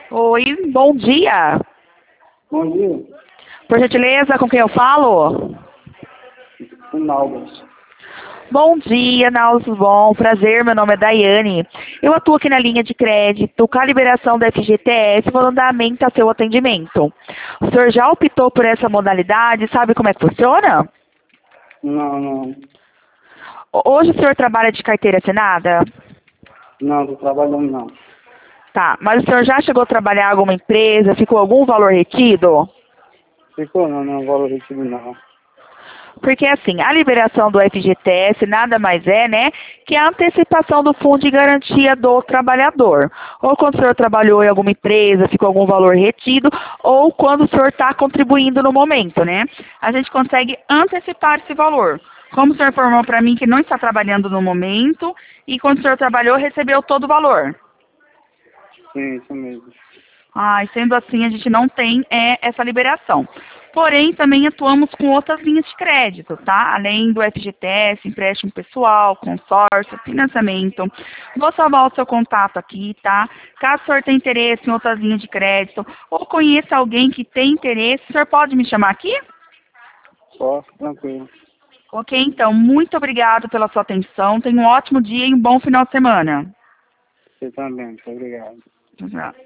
Oi, bom dia. Bom dia, Por gentileza, com quem eu falo? Rinaldo. Bom dia, Nauso, bom, prazer, meu nome é Daiane. Eu atuo aqui na linha de crédito com a liberação da FGTS, vou dar andamento ao seu atendimento. O senhor já optou por essa modalidade, sabe como é que funciona? Não, Hoje o senhor trabalha de carteira assinada? tô trabalhando não. Tá, mas o senhor já chegou a trabalhar em alguma empresa, ficou algum valor retido? Ficou não valorizo não. Porque, assim, a liberação do FGTS nada mais é, né, que a antecipação do fundo de garantia do trabalhador. Ou quando o senhor trabalhou em alguma empresa, ficou algum valor retido, ou quando o senhor está contribuindo no momento, né? A gente consegue antecipar esse valor. Como o senhor informou para mim que não está trabalhando no momento, e quando o senhor trabalhou, recebeu todo o valor. Sim, isso mesmo. Ah, e sendo assim, a gente não tem essa liberação. Porém, também atuamos com outras linhas de crédito, tá? Além do FGTS, empréstimo pessoal, consórcio, financiamento. Vou salvar o seu contato aqui, tá? Caso o senhor tenha interesse em outras linhas de crédito ou conheça alguém que tem interesse, o senhor pode me chamar aqui? Só, tranquilo. Ok, então, muito obrigado pela sua atenção. Tenha um ótimo dia e um bom final de semana. Você também, muito obrigado. Tchau, tchau.